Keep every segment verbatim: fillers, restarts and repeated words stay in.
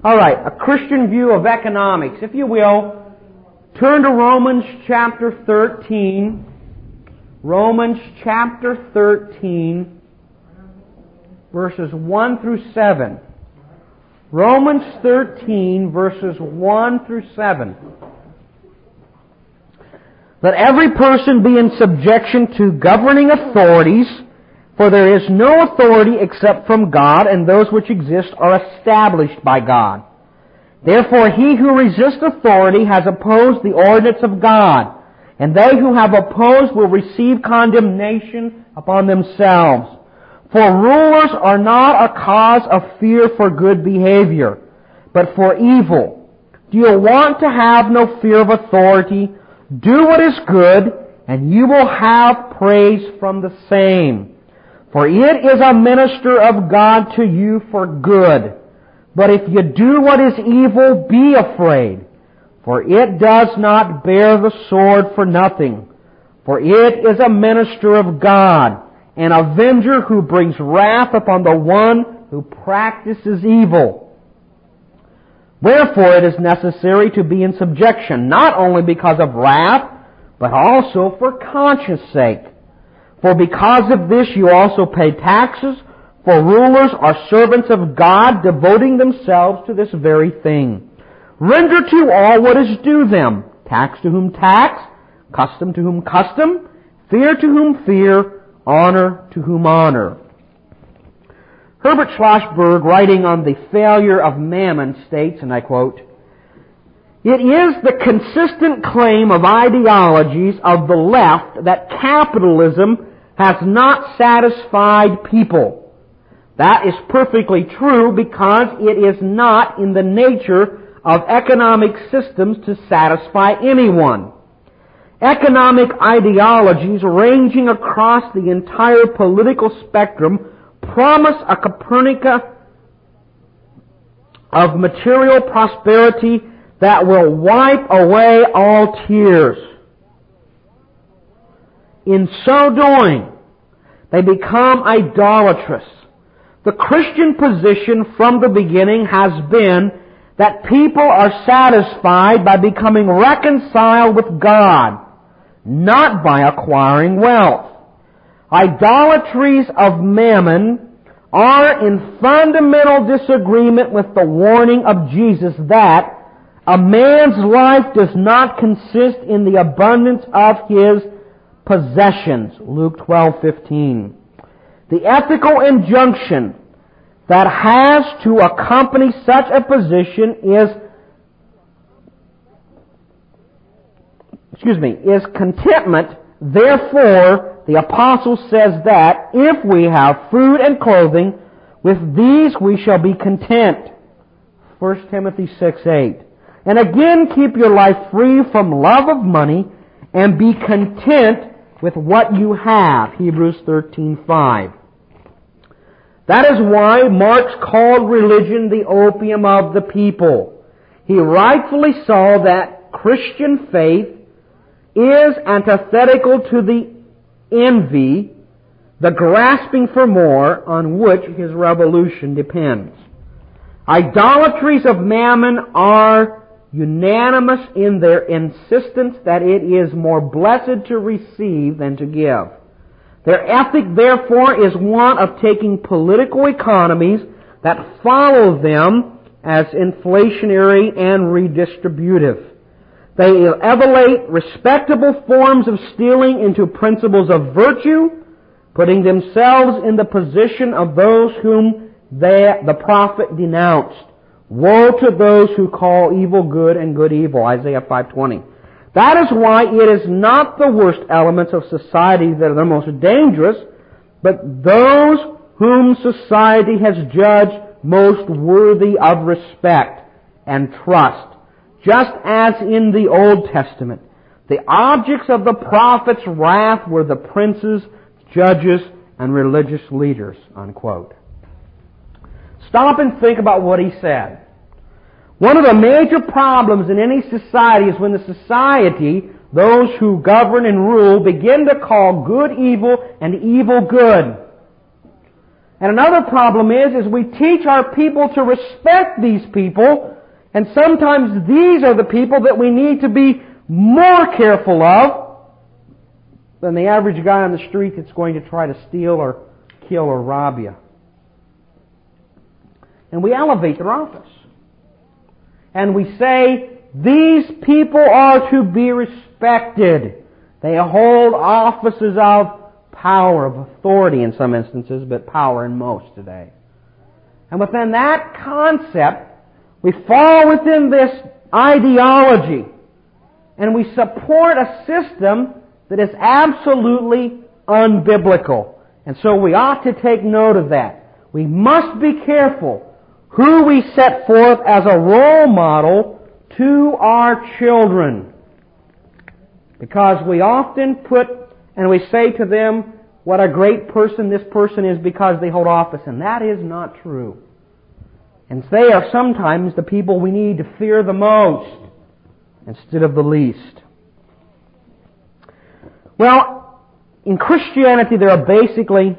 All right, a Christian view of economics. If you will, turn to Romans chapter thirteen. Romans chapter thirteen, verses one through seven. Romans thirteen, verses one through seven. Let every person be in subjection to governing authorities, for there is no authority except from God, and those which exist are established by God. Therefore he who resists authority has opposed the ordinance of God, and they who have opposed will receive condemnation upon themselves. For rulers are not a cause of fear for good behavior, but for evil. Do you want to have no fear of authority? Do what is good, and you will have praise from the same. For it is a minister of God to you for good. But if you do what is evil, be afraid. For it does not bear the sword for nothing. For it is a minister of God, an avenger who brings wrath upon the one who practices evil. Wherefore it is necessary to be in subjection, not only because of wrath, but also for conscience sake. For because of this you also pay taxes, for rulers are servants of God, devoting themselves to this very thing. Render to all what is due them, tax to whom tax, custom to whom custom, fear to whom fear, honor to whom honor. Herbert Schlossberg, writing on the failure of mammon, states, and I quote, "It is the consistent claim of ideologies of the left that capitalism has not satisfied people. That is perfectly true because it is not in the nature of economic systems to satisfy anyone. Economic ideologies ranging across the entire political spectrum promise a Copernica of material prosperity that will wipe away all tears. In so doing, they become idolatrous. The Christian position from the beginning has been that people are satisfied by becoming reconciled with God, not by acquiring wealth. Idolatries of mammon are in fundamental disagreement with the warning of Jesus that a man's life does not consist in the abundance of his possessions. Luke twelve fifteen. The ethical injunction that has to accompany such a position is, excuse me, is contentment. Therefore, the apostle says that if we have food and clothing, with these we shall be content. First Timothy six eight. And again, keep your life free from love of money and be content with what you have. Hebrews thirteen five. That is why Marx called religion the opium of the people. He rightfully saw that Christian faith is antithetical to the envy, the grasping for more, on which his revolution depends. Idolatries of mammon are unanimous in their insistence that it is more blessed to receive than to give. Their ethic, therefore, is one of taking political economies that follow them as inflationary and redistributive. They elevate respectable forms of stealing into principles of virtue, putting themselves in the position of those whom they, the prophet denounced. Woe to those who call evil good and good evil, Isaiah five twenty. That is why it is not the worst elements of society that are the most dangerous, but those whom society has judged most worthy of respect and trust. Just as in the Old Testament, the objects of the prophet's wrath were the princes, judges, and religious leaders, unquote. Stop and think about what he said. One of the major problems in any society is when the society, those who govern and rule, begin to call good evil and evil good. And another problem is, is we teach our people to respect these people, and sometimes these are the people that we need to be more careful of than the average guy on the street that's going to try to steal or kill or rob you. And we elevate their office. And we say, these people are to be respected. They hold offices of power, of authority in some instances, but power in most today. And within that concept, we fall within this ideology, and we support a system that is absolutely unbiblical. And so we ought to take note of that. We must be careful who we set forth as a role model to our children. Because we often put, and we say to them, what a great person this person is because they hold office. And that is not true. And they are sometimes the people we need to fear the most instead of the least. Well, in Christianity there are basically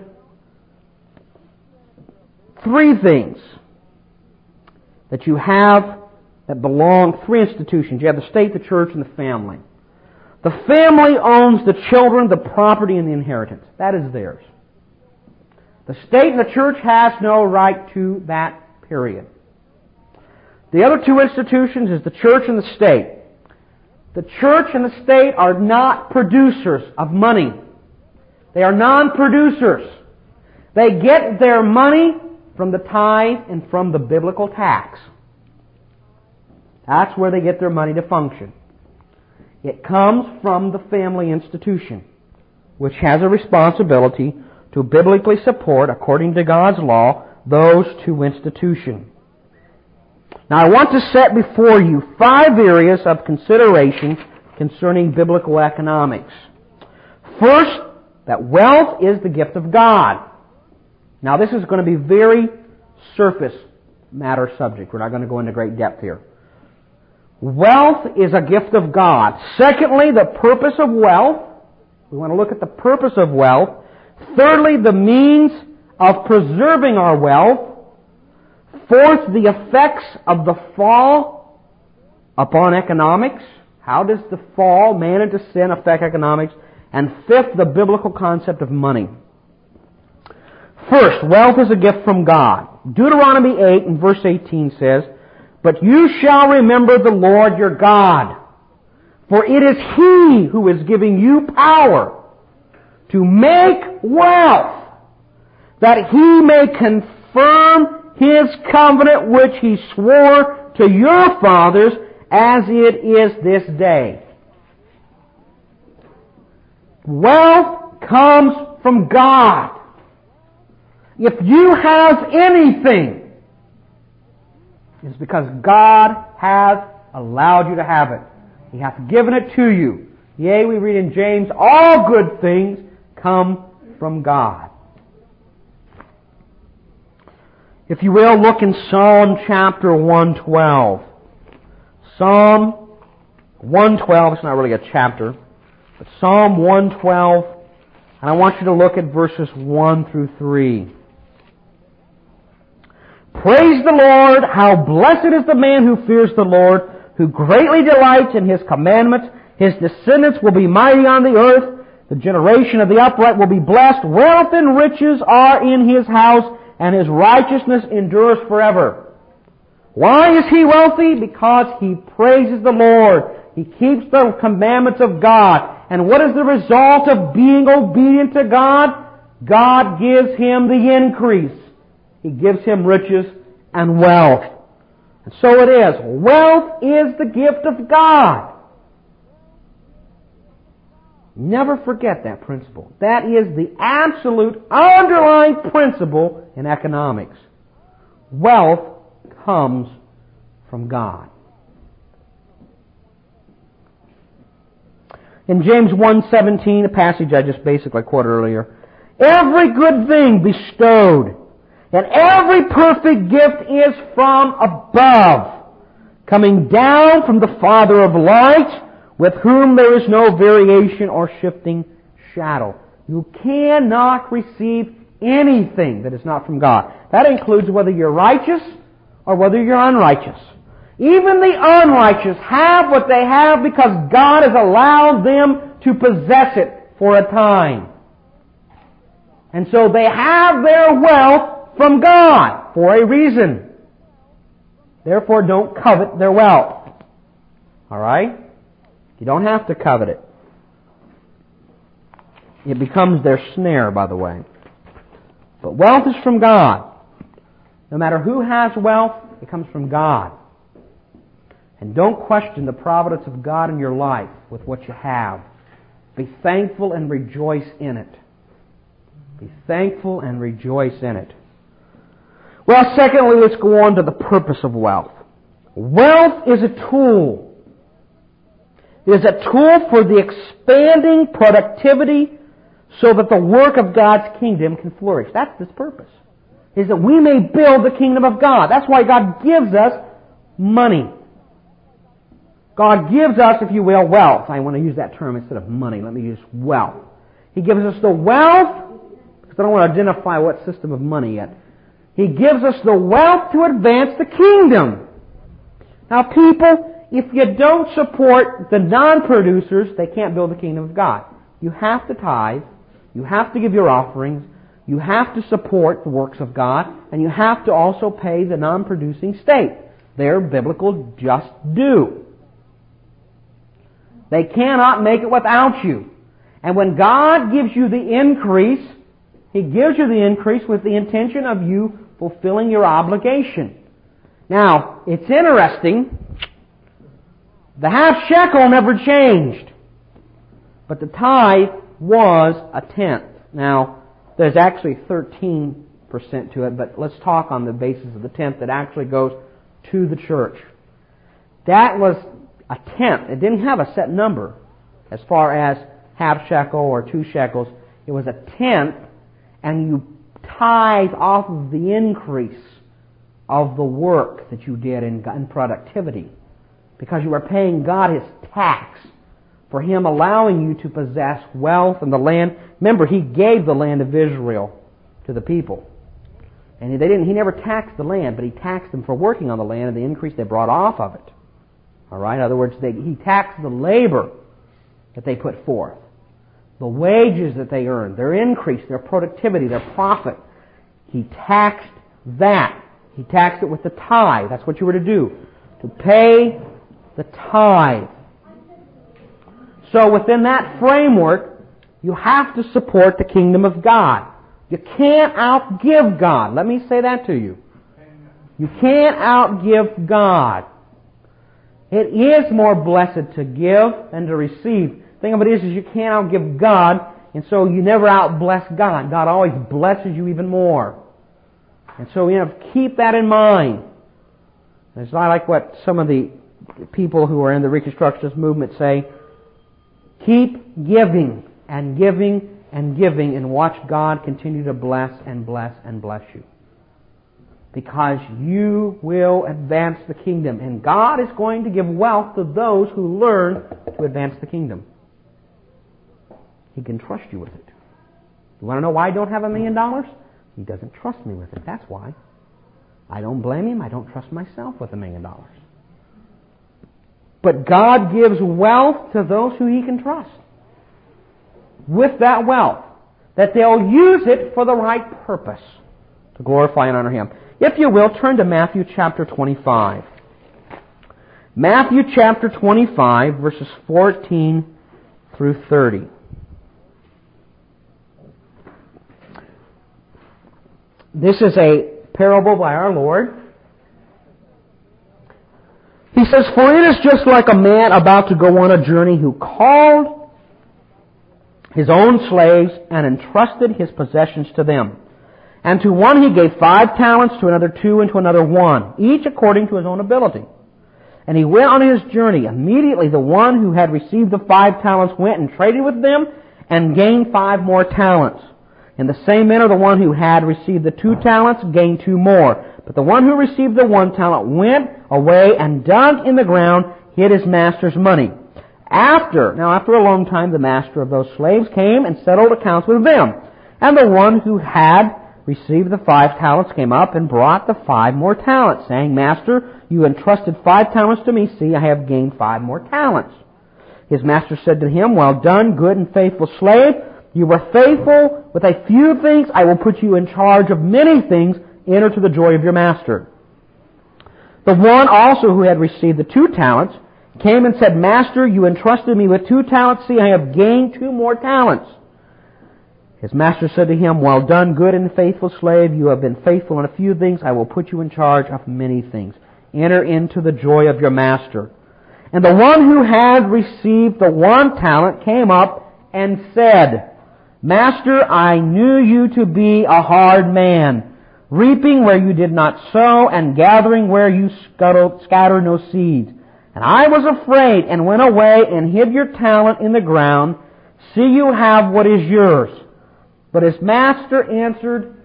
three things that you have that belong, three institutions. You have the state, the church, and the family. The family owns the children, the property, and the inheritance. That is theirs. The state and the church has no right to that, period. The other two institutions is the church and the state. The church and the state are not producers of money. They are non-producers. They get their money from the tithe and from the biblical tax. That's where they get their money to function. It comes from the family institution, which has a responsibility to biblically support, according to God's law, those two institutions. Now I want to set before you five areas of consideration concerning biblical economics. First, that wealth is the gift of God. Now this is going to be very surface matter subject. We're not going to go into great depth here. Wealth is a gift of God. Secondly, the purpose of wealth. We want to look at the purpose of wealth. Thirdly, the means of preserving our wealth. Fourth, the effects of the fall upon economics. How does the fall, man into sin, affect economics? And fifth, the biblical concept of money. First, wealth is a gift from God. Deuteronomy eight and verse eighteen says, "But you shall remember the Lord your God, for it is He who is giving you power to make wealth, that He may confirm His covenant which He swore to your fathers as it is this day." Wealth comes from God. If you have anything, it's because God has allowed you to have it. He hath given it to you. Yea, we read in James, all good things come from God. If you will, look in Psalm chapter one twelve. Psalm one twelve, it's not really a chapter, but Psalm one twelve, and I want you to look at verses one through three. Praise the Lord, how blessed is the man who fears the Lord, who greatly delights in His commandments. His descendants will be mighty on the earth. The generation of the upright will be blessed. Wealth and riches are in His house, and His righteousness endures forever. Why is he wealthy? Because he praises the Lord. He keeps the commandments of God. And what is the result of being obedient to God? God gives him the increase. He gives him riches and wealth. And so it is. Wealth is the gift of God. Never forget that principle. That is the absolute underlying principle in economics. Wealth comes from God. In James one seventeen, a passage I just basically quoted earlier, every good thing bestowed and every perfect gift is from above, coming down from the Father of lights, with whom there is no variation or shifting shadow. You cannot receive anything that is not from God. That includes whether you're righteous or whether you're unrighteous. Even the unrighteous have what they have because God has allowed them to possess it for a time. And so they have their wealth from God for a reason. Therefore, don't covet their wealth. All right? You don't have to covet it. It becomes their snare, by the way. But wealth is from God. No matter who has wealth, it comes from God. And don't question the providence of God in your life with what you have. Be thankful and rejoice in it. Be thankful and rejoice in it. Well, secondly, let's go on to the purpose of wealth. Wealth is a tool. It is a tool for the expanding productivity so that the work of God's kingdom can flourish. That's its purpose. Is that we may build the kingdom of God. That's why God gives us money. God gives us, if you will, wealth. I want to use that term instead of money. Let me use wealth. He gives us the wealth, because I don't want to identify what system of money yet. He gives us the wealth to advance the kingdom. Now, people, if you don't support the non-producers, they can't build the kingdom of God. You have to tithe. You have to give your offerings. You have to support the works of God. And you have to also pay the non-producing state their biblical just due. They cannot make it without you. And when God gives you the increase, He gives you the increase with the intention of you fulfilling your obligation. Now, it's interesting. The half shekel never changed. But the tithe was a tenth. Now, there's actually thirteen percent to it, but let's talk on the basis of the tenth that actually goes to the church. That was a tenth. It didn't have a set number as far as half shekel or two shekels. It was a tenth, and you tithe off of the increase of the work that you did in, in productivity, because you were paying God His tax for Him allowing you to possess wealth in the land. Remember, He gave the land of Israel to the people. And they didn't. He never taxed the land, but He taxed them for working on the land and the increase they brought off of it. All right? In other words, they, He taxed the labor that they put forth, the wages that they earned, their increase, their productivity, their profit. He taxed that. He taxed it with the tithe. That's what you were to do, to pay the tithe. So within that framework, you have to support the kingdom of God. You can't outgive God. Let me say that to you. You can't outgive God. It is more blessed to give than to receive. The thing of it is, is you can't outgive God, and so you never outbless God. God always blesses you even more. And so you have to keep that in mind. It's not like what some of the people who are in the Reconstructionist movement say. Keep giving and giving and giving and watch God continue to bless and bless and bless you. Because you will advance the kingdom. And God is going to give wealth to those who learn to advance the kingdom. He can trust you with it. You want to know why I don't have a million dollars? He doesn't trust me with it. That's why. I don't blame Him. I don't trust myself with a million dollars. But God gives wealth to those who He can trust with that wealth, that they'll use it for the right purpose to glorify and honor Him. If you will, turn to Matthew chapter twenty-five. Matthew chapter twenty-five, verses fourteen through thirty. This is a parable by our Lord. He says, "For it is just like a man about to go on a journey who called his own slaves and entrusted his possessions to them. And to one he gave five talents, to another two, and to another one, each according to his own ability. And he went on his journey. Immediately the one who had received the five talents went and traded with them and gained five more talents. In the same manner the one who had received the two talents gained two more. But the one who received the one talent went away and dug in the ground, hid his master's money. After, now after a long time, the master of those slaves came and settled accounts with them. And the one who had received the five talents came up and brought the five more talents, saying, Master, you entrusted five talents to me. See, I have gained five more talents. His master said to him, Well done, good and faithful slave. You were faithful with a few things. I will put you in charge of many things. Enter to the joy of your master. The one also who had received the two talents came and said, Master, you entrusted me with two talents. See, I have gained two more talents. His master said to him, Well done, good and faithful slave. You have been faithful in a few things. I will put you in charge of many things. Enter into the joy of your master. And the one who had received the one talent came up and said, Master, I knew you to be a hard man, reaping where you did not sow, and gathering where you scattered no seed. And I was afraid, and went away and hid your talent in the ground. See, you have what is yours. But his master answered,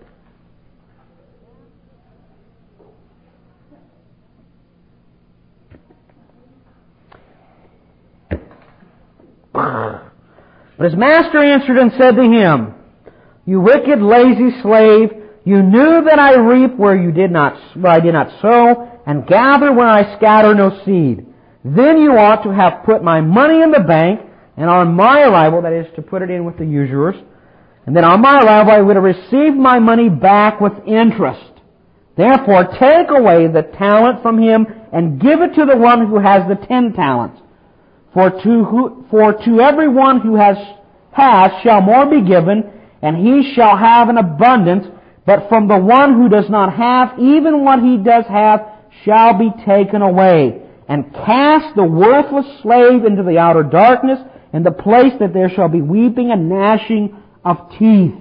But his master answered and said to him, You wicked, lazy slave, you knew that I reap where you did not, where I did not sow, and gather where I scatter no seed. Then you ought to have put my money in the bank, and on my arrival, that is, to put it in with the usurers, and then on my arrival I would have received my money back with interest. Therefore, take away the talent from him and give it to the one who has the ten talents. For to who, for to everyone who has has shall more be given, and he shall have an abundance. But from the one who does not have, even what he does have shall be taken away. And cast the worthless slave into the outer darkness, in the place that there shall be weeping and gnashing of teeth.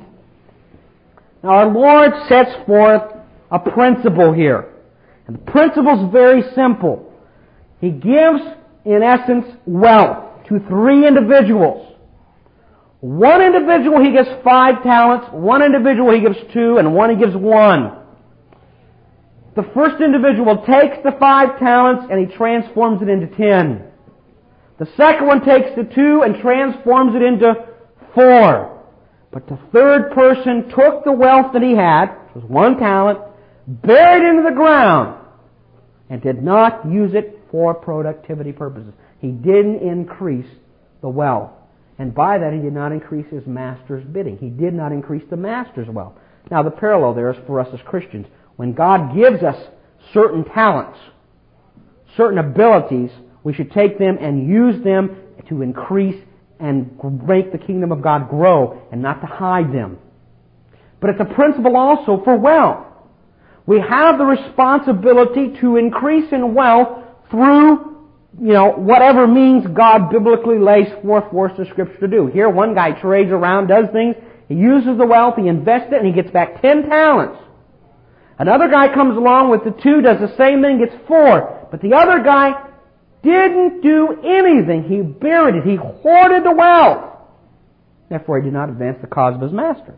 Now our Lord sets forth a principle here. And the principle is very simple. He gives, in essence, wealth to three individuals. One individual he gives five talents, one individual he gives two, and one he gives one. The first individual takes the five talents and he transforms it into ten. The second one takes the two and transforms it into four. But the third person took the wealth that he had, which was one talent, buried it into the ground, and did not use it for productivity purposes. He didn't increase the wealth. And by that he did not increase his master's bidding. He did not increase the master's wealth. Now the parallel there is for us as Christians. When God gives us certain talents, certain abilities, we should take them and use them to increase and make the kingdom of God grow and not to hide them. But it's a principle also for wealth. We have the responsibility to increase in wealth through, you know, whatever means God biblically lays forth for us in Scripture to do. Here, one guy trades around, does things, he uses the wealth, he invests it, and he gets back ten talents. Another guy comes along with the two, does the same thing, gets four. But the other guy didn't do anything. He buried it. He hoarded the wealth. Therefore, he did not advance the cause of his master.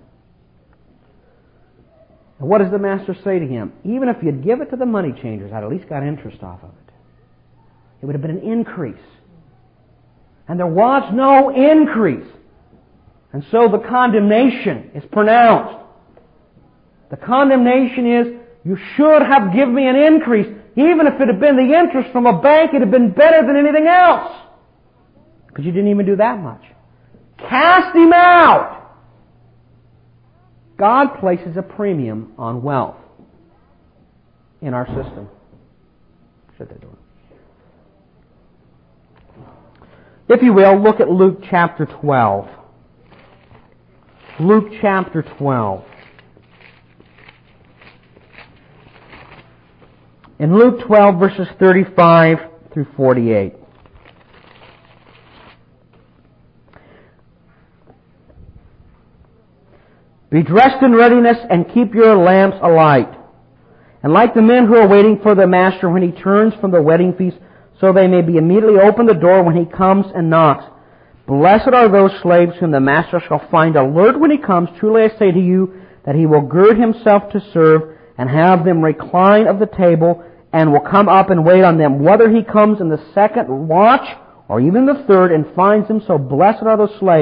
And what does the master say to him? Even if you'd give it to the money changers, I'd at least got interest off of it. It would have been an increase. And there was no increase. And so the condemnation is pronounced. The condemnation is, you should have given me an increase. Even if it had been the interest from a bank, it would have been better than anything else. Because you didn't even do that much. Cast him out! God places a premium on wealth in our system. Shut that door. If you will, look at Luke chapter twelve. Luke chapter twelve. In Luke twelve, verses thirty-five through forty-eight. Be dressed in readiness and keep your lamps alight. And like the men who are waiting for their master when he turns from the wedding feast, so they may be immediately open the door when he comes and knocks. Blessed are those slaves whom the master shall find alert when he comes. Truly I say to you that he will gird himself to serve and have them recline of the table and will come up and wait on them. Whether he comes in the second watch or even the third and finds them so, blessed are those slaves.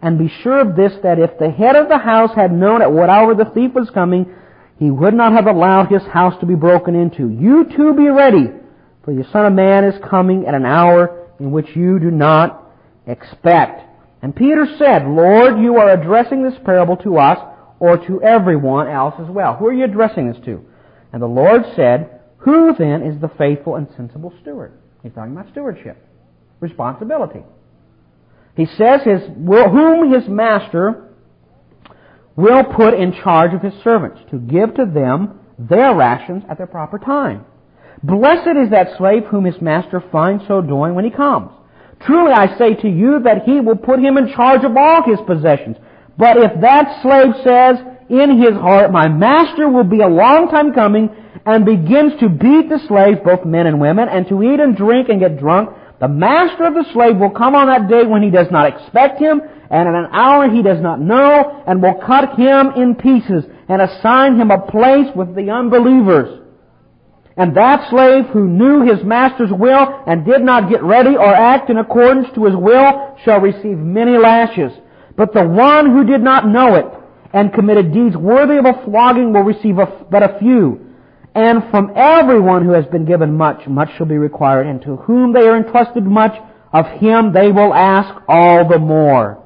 And be sure of this, that if the head of the house had known at what hour the thief was coming, he would not have allowed his house to be broken into. You too be ready, for the Son of Man is coming at an hour in which you do not expect. And Peter said, Lord, you are addressing this parable to us or to everyone else as well. Who are you addressing this to? And the Lord said, who then is the faithful and sensible steward? He's talking about stewardship, responsibility. He says, his, whom his master will put in charge of his servants, to give to them their rations at their proper time. Blessed is that slave whom his master finds so doing when he comes. Truly I say to you that he will put him in charge of all his possessions. But if that slave says in his heart, my master will be a long time coming, and begins to beat the slaves, both men and women, and to eat and drink and get drunk, the master of the slave will come on that day when he does not expect him, and at an hour he does not know, and will cut him in pieces, and assign him a place with the unbelievers. And that slave who knew his master's will and did not get ready or act in accordance to his will shall receive many lashes. But the one who did not know it and committed deeds worthy of a flogging will receive a, but a few. And from everyone who has been given much, much shall be required. And to whom they are entrusted much, of him they will ask all the more.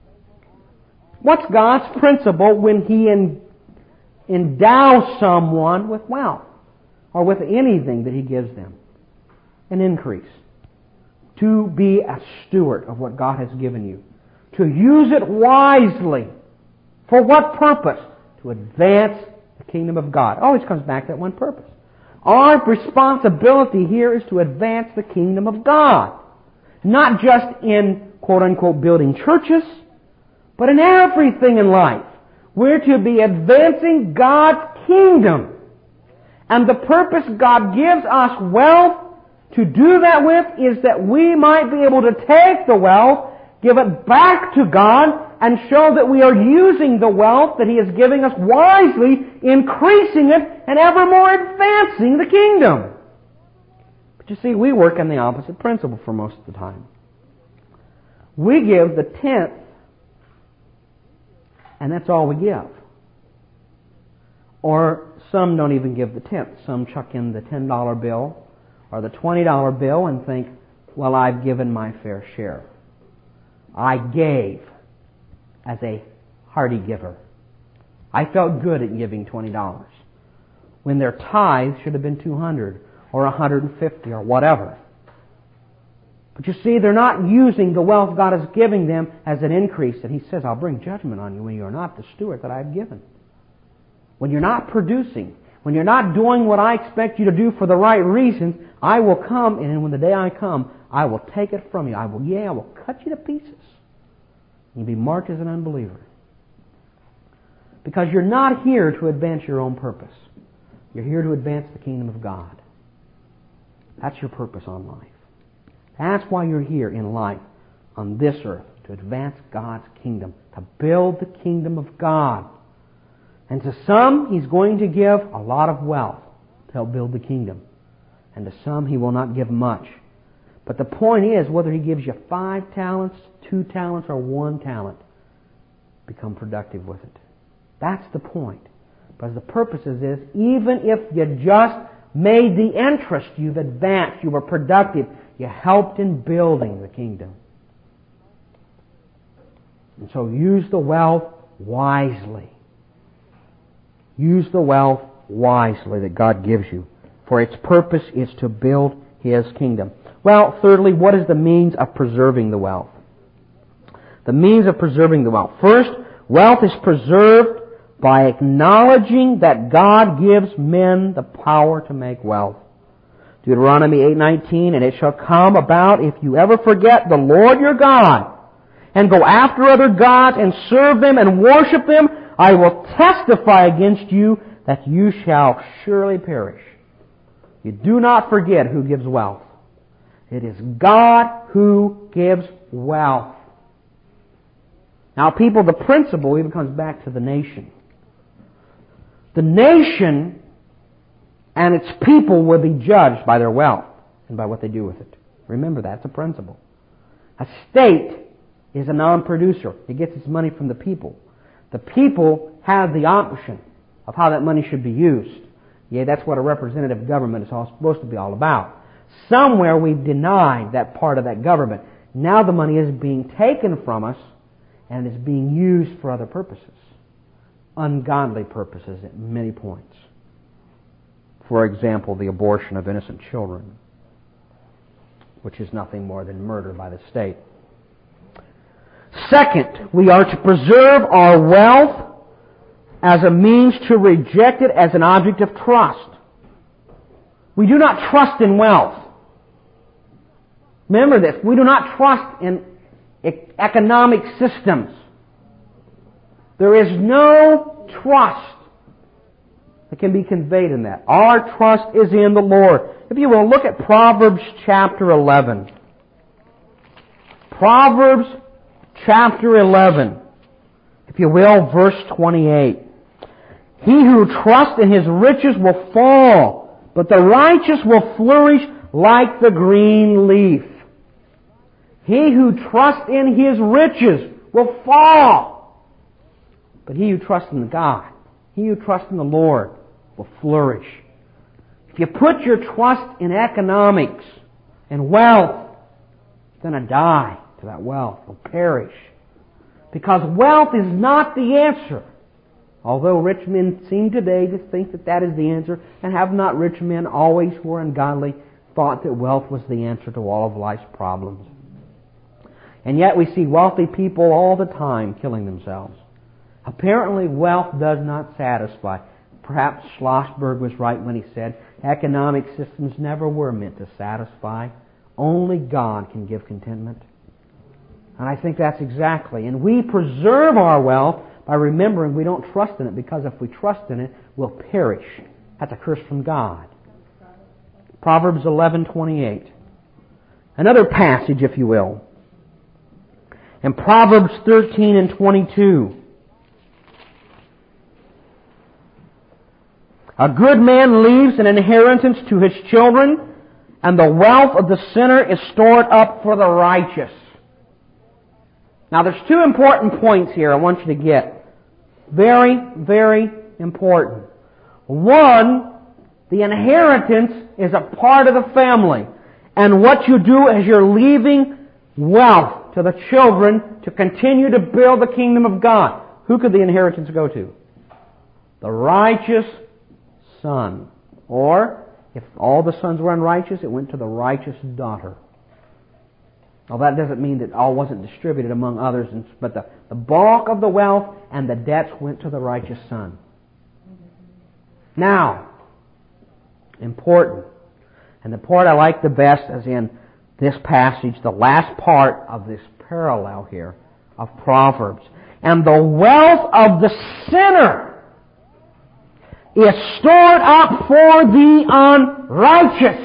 What's God's principle when He en- endows someone with wealth? Or with anything that He gives them? An increase. To be a steward of what God has given you. To use it wisely. For what purpose? To advance the kingdom of God. It always comes back to that one purpose. Our responsibility here is to advance the kingdom of God. Not just in, quote unquote, building churches, but in everything in life. We're to be advancing God's kingdom. And the purpose God gives us wealth to do that with is that we might be able to take the wealth, give it back to God, and show that we are using the wealth that He is giving us wisely, increasing it, and ever more advancing the kingdom. But you see, we work on the opposite principle for most of the time. We give the tenth, and that's all we give. Or some don't even give the tenth. Some chuck in the ten dollar bill or the twenty dollar bill and think, well, I've given my fair share. I gave as a hearty giver. I felt good at giving twenty dollars when their tithe should have been two hundred dollars or one hundred fifty dollars or whatever. But you see, they're not using the wealth God is giving them as an increase. And He says, I'll bring judgment on you when you are not the steward that I've given. When you're not producing, when you're not doing what I expect you to do for the right reasons, I will come, and when the day I come, I will take it from you. I will, yeah, I will cut you to pieces. You'll be marked as an unbeliever. Because you're not here to advance your own purpose. You're here to advance the kingdom of God. That's your purpose on life. That's why you're here in life, on this earth, to advance God's kingdom, to build the kingdom of God. And to some, He's going to give a lot of wealth to help build the kingdom. And to some, He will not give much. But the point is, whether He gives you five talents, two talents, or one talent, become productive with it. That's the point. Because the purpose is this, even if you just made the interest, you've advanced, you were productive, you helped in building the kingdom. And so use the wealth wisely. Use the wealth wisely that God gives you, for its purpose is to build His kingdom. Well, thirdly, what is the means of preserving the wealth? The means of preserving the wealth. First, wealth is preserved by acknowledging that God gives men the power to make wealth. Deuteronomy eight nineteen, and it shall come about if you ever forget the Lord your God and go after other gods and serve them and worship them, I will testify against you that you shall surely perish. You do not forget who gives wealth. It is God who gives wealth. Now, people, the principle even comes back to the nation. The nation and its people will be judged by their wealth and by what they do with it. Remember that. It's a principle. A state is a non-producer. It gets its money from the people. The people have the option of how that money should be used. Yeah, that's what a representative government is all supposed to be all about. Somewhere we've denied that part of that government. Now the money is being taken from us and is being used for other purposes. Ungodly purposes at many points. For example, the abortion of innocent children, which is nothing more than murder by the state. Second, we are to preserve our wealth as a means to reject it as an object of trust. We do not trust in wealth. Remember this, we do not trust in economic systems. There is no trust that can be conveyed in that. Our trust is in the Lord. If you will, look at Proverbs chapter eleven. Proverbs chapter eleven. If you will, verse twenty-eight. He who trusts in his riches will fall, but the righteous will flourish like the green leaf. He who trusts in his riches will fall, but he who trusts in God, he who trusts in the Lord, will flourish. If you put your trust in economics and wealth, it's going to die to that wealth. It will perish. Because wealth is not the answer. Although rich men seem today to think that that is the answer, and have not rich men always who are ungodly thought that wealth was the answer to all of life's problems. And yet we see wealthy people all the time killing themselves. Apparently wealth does not satisfy. Perhaps Schlossberg was right when he said economic systems never were meant to satisfy. Only God can give contentment. And I think that's exactly. And we preserve our wealth by remembering we don't trust in it, because if we trust in it, we'll perish. That's a curse from God. Proverbs eleven twenty-eight. Another passage, if you will. In Proverbs thirteen and twenty-two. A good man leaves an inheritance to his children, and the wealth of the sinner is stored up for the righteous. Now there's two important points here I want you to get. Very, very important. One, the inheritance is a part of the family. And what you do is you're leaving wealth to the children to continue to build the kingdom of God. Who could the inheritance go to? The righteous son. Or, if all the sons were unrighteous, it went to the righteous daughter. Well, that doesn't mean that all wasn't distributed among others, but the, the bulk of the wealth and the debts went to the righteous son. Now, important, and the part I like the best is in this passage, the last part of this parallel here of Proverbs. And the wealth of the sinner is stored up for the unrighteous.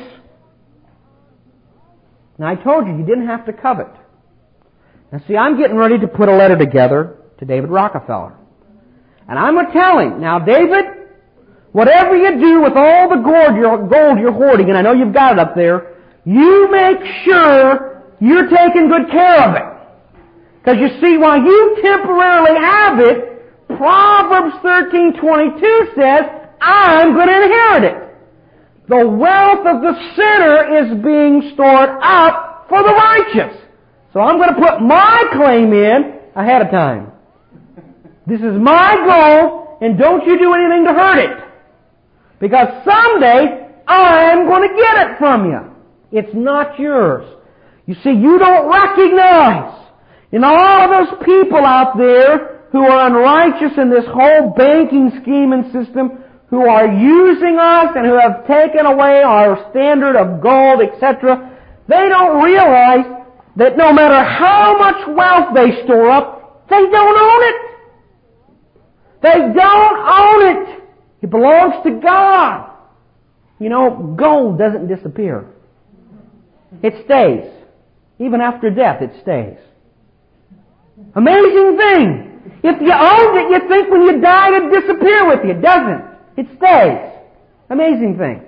Now I told you, you didn't have to covet. Now see, I'm getting ready to put a letter together to David Rockefeller. And I'm going to tell him, now David, whatever you do with all the gold you're, gold you're hoarding, and I know you've got it up there, you make sure you're taking good care of it. Because you see, while you temporarily have it, Proverbs thirteen twenty-two says, I'm going to inherit it. The wealth of the sinner is being stored up for the righteous. So I'm going to put my claim in ahead of time. This is my goal, and don't you do anything to hurt it. Because someday, I'm going to get it from you. It's not yours. You see, you don't recognize in all of those people out there who are unrighteous in this whole banking scheme and system, who are using us and who have taken away our standard of gold, et cetera, they don't realize that no matter how much wealth they store up, they don't own it. They don't own it. It belongs to God. You know, gold doesn't disappear. It stays. Even after death, it stays. Amazing thing. If you owned it, you'd think when you died it'd disappear with you. It doesn't. It stays. Amazing thing.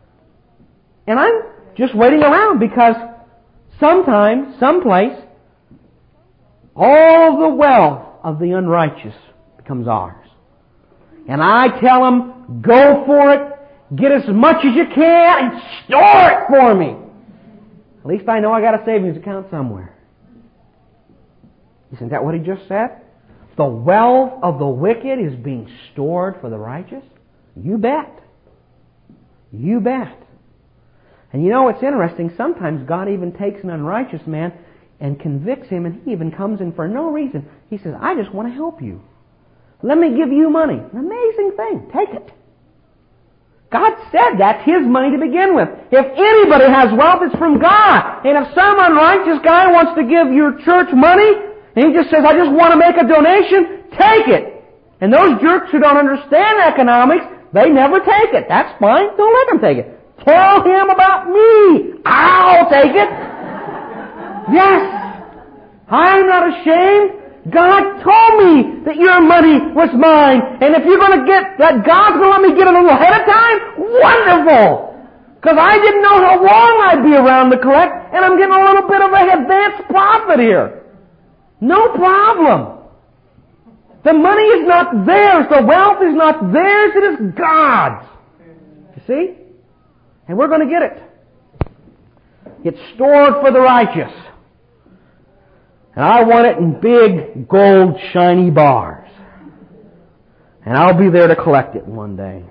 And I'm just waiting around because sometime, someplace, all the wealth of the unrighteous becomes ours. And I tell them, go for it, get as much as you can, and store it for me. At least I know I got a savings account somewhere. Isn't that what he just said? The wealth of the wicked is being stored for the righteous? You bet. You bet. And you know, it's interesting. Sometimes God even takes an unrighteous man and convicts him, and he even comes in for no reason. He says, I just want to help you. Let me give you money. An amazing thing. Take it. God said that's His money to begin with. If anybody has wealth, it's from God. And if some unrighteous guy wants to give your church money, and he just says, I just want to make a donation, take it. And those jerks who don't understand economics, they never take it. That's fine. Don't let them take it. Tell him about me. I'll take it. Yes. I'm not ashamed. God told me that your money was mine. And if you're going to get, that God's going to let me get it a little ahead of time, wonderful. Because I didn't know how long I'd be around to collect, and I'm getting a little bit of an advanced profit here. No problem. The money is not theirs. The wealth is not theirs. It is God's. You see? And we're going to get it. It's stored for the righteous. And I want it in big, gold, shiny bars. And I'll be there to collect it one day.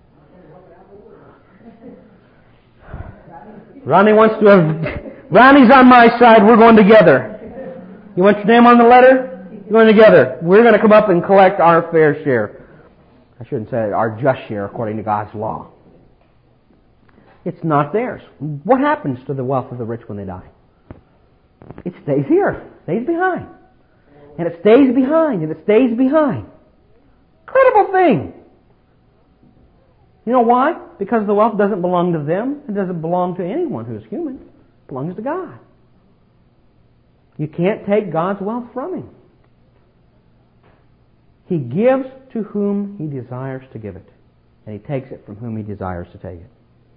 Ronnie wants to have... Ronnie's on my side. We're going together. You want your name on the letter? We're going together. We're going to come up and collect our fair share. I shouldn't say our just share according to God's law. It's not theirs. What happens to the wealth of the rich when they die? It stays here. It stays behind. And it stays behind. And it stays behind. Incredible thing. You know why? Because the wealth doesn't belong to them. It doesn't belong to anyone who's human. It belongs to God. You can't take God's wealth from Him. He gives to whom He desires to give it. And He takes it from whom He desires to take it.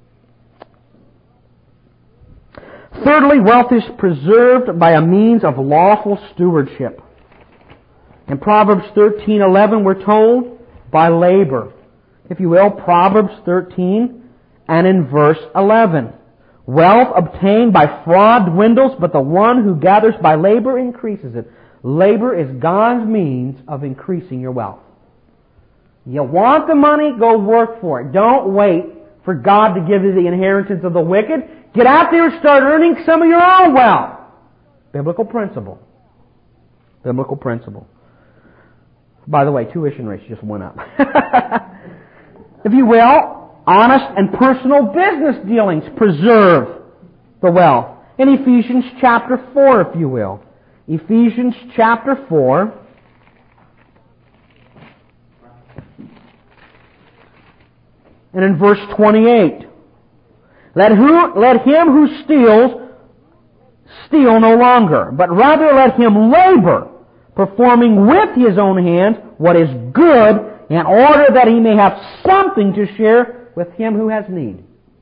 Thirdly, wealth is preserved by a means of lawful stewardship. In Proverbs thirteen eleven, we're told, by labor. If you will, Proverbs thirteen and in verse eleven. Wealth obtained by fraud dwindles, but the one who gathers by labor increases it. Labor is God's means of increasing your wealth. You want the money? Go work for it. Don't wait for God to give you the inheritance of the wicked. Get out there and start earning some of your own wealth. Biblical principle. Biblical principle. By the way, tuition rates just went up. If you will, honest and personal business dealings preserve the wealth. In Ephesians chapter four, if you will. Ephesians chapter four. And in verse twenty-eight. Let, who, let him who steals steal no longer, but rather let him labor, performing with his own hands what is good, in order that he may have something to share with him who has need.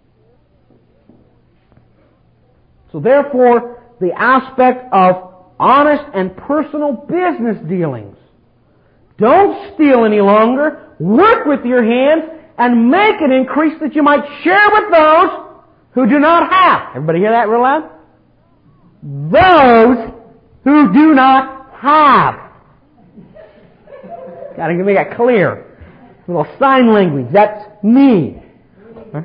So therefore, the aspect of honest and personal business dealings. Don't steal any longer. Work with your hands and make an increase that you might share with those who do not have. Everybody hear that real loud? Those who do not have. Got to make that clear. A little sign language. That's me. Huh?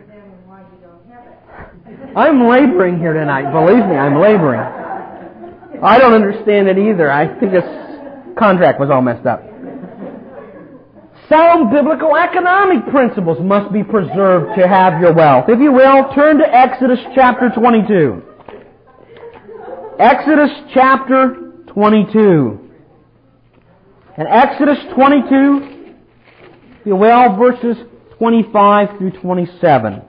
I'm laboring here tonight. Believe me, I'm laboring. I don't understand it either. I think this contract was all messed up. Sound biblical economic principles must be preserved to have your wealth. If you will, turn to Exodus chapter twenty-two. Exodus chapter twenty-two. And Exodus twenty-two, if you will, verses twenty-five through twenty-seven.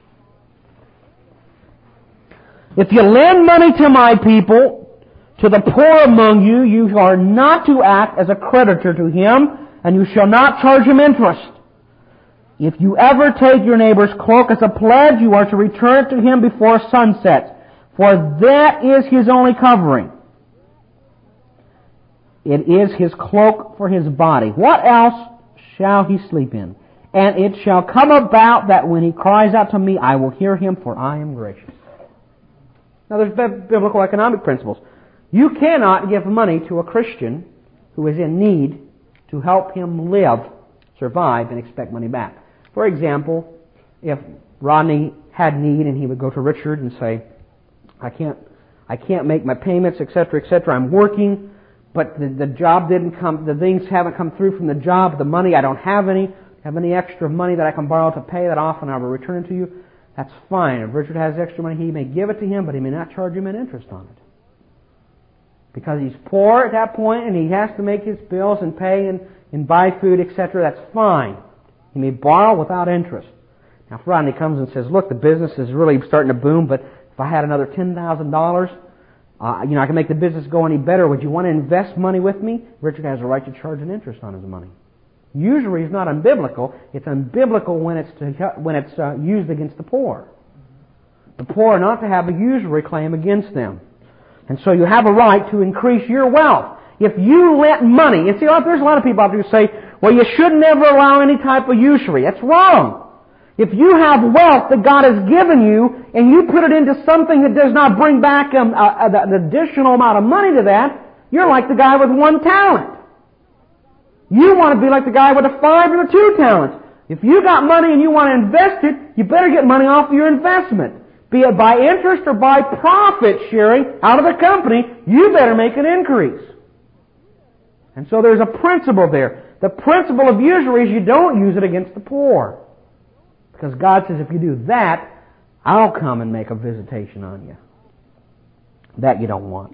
If you lend money to my people, to the poor among you, you are not to act as a creditor to him, and you shall not charge him interest. If you ever take your neighbor's cloak as a pledge, you are to return it to him before sunset, for that is his only covering. It is his cloak for his body. What else shall he sleep in? And it shall come about that when he cries out to me, I will hear him, for I am gracious. Now there's biblical economic principles. You cannot give money to a Christian who is in need to help him live, survive, and expect money back. For example, if Rodney had need and he would go to Richard and say, I can't, I can't make my payments, et cetera, et cetera. I'm working, but the, the job didn't come, the things haven't come through from the job, the money, I don't have any, have any extra money that I can borrow to pay that off and I will return it to you. That's fine. If Richard has extra money, he may give it to him, but he may not charge him an interest on it. Because he's poor at that point and he has to make his bills and pay and, and buy food, et cetera. That's fine. He may borrow without interest. Now, if Rodney comes and says, look, the business is really starting to boom, but if I had another ten thousand dollars, uh, you know, I can make the business go any better. Would you want to invest money with me? Richard has a right to charge an interest on his money. Usury is not unbiblical. It's unbiblical when it's to, when it's uh, used against the poor. The poor are not to have a usury claim against them. And so you have a right to increase your wealth. If you lent money, you see, there's a lot of people out there who say, well, you should never allow any type of usury. That's wrong. If you have wealth that God has given you and you put it into something that does not bring back um, a, a, an additional amount of money to that, you're like the guy with one talent. You want to be like the guy with a five or two talents. If you got money and you want to invest it, you better get money off of your investment. Be it by interest or by profit sharing out of the company, you better make an increase. And so there's a principle there. The principle of usury is you don't use it against the poor. Because God says if you do that, I'll come and make a visitation on you. That you don't want.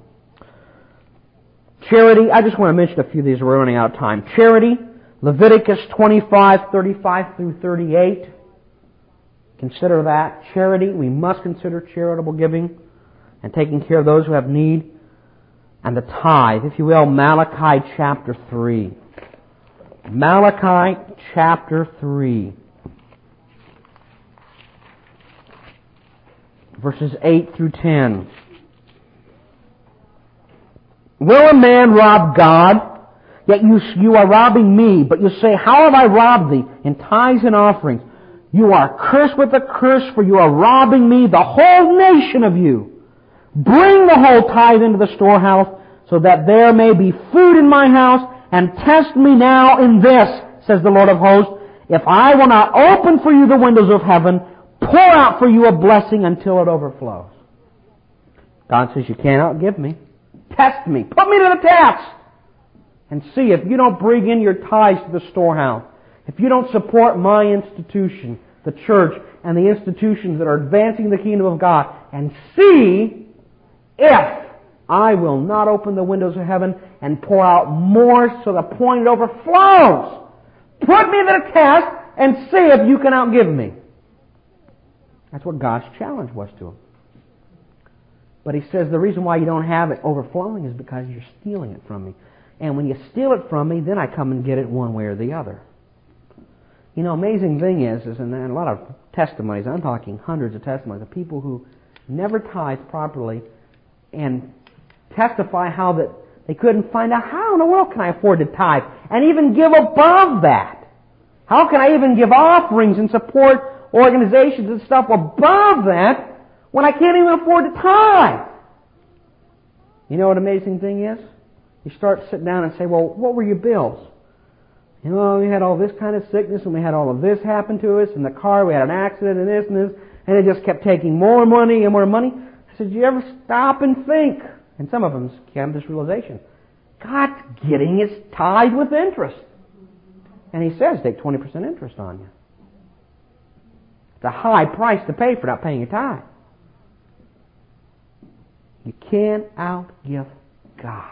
Charity, I just want to mention a few of these. We're running out of time. Charity, Leviticus twenty-five, thirty-five through thirty-eight. Consider that. Charity, we must consider charitable giving and taking care of those who have need. And the tithe, if you will, Malachi chapter three. Malachi chapter three. Verses eight through ten. Will a man rob God? Yet you, you are robbing me. But you say, how have I robbed thee? In tithes and offerings. You are cursed with a curse, for you are robbing me, the whole nation of you. Bring the whole tithe into the storehouse, so that there may be food in my house, and test me now in this, says the Lord of hosts, if I will not open for you the windows of heaven, pour out for you a blessing until it overflows. God says, you cannot give me. Test me. Put me to the test. And see if you don't bring in your tithes to the storehouse. If you don't support my institution, the church, and the institutions that are advancing the kingdom of God, and see if I will not open the windows of heaven and pour out more so the point it overflows. Put me to the test and see if you can outgive me. That's what God's challenge was to him. But he says the reason why you don't have it overflowing is because you're stealing it from me. And when you steal it from me, then I come and get it one way or the other. You know, amazing thing is, is in a lot of testimonies, I'm talking hundreds of testimonies of people who never tithe properly and testify how that they couldn't find out how in the world can I afford to tithe and even give above that. How can I even give offerings and support organizations and stuff above that when I can't even afford to tithe? You know what amazing thing is? You start sitting down and say, well, what were your bills? You know, we had all this kind of sickness and we had all of this happen to us in the car, we had an accident and this and this, and it just kept taking more money and more money. I said, do you ever stop and think? And some of them came to this realization. God's getting his tithe with interest. And he says, take twenty percent interest on you. It's a high price to pay for not paying your tithe. You can't outgive God.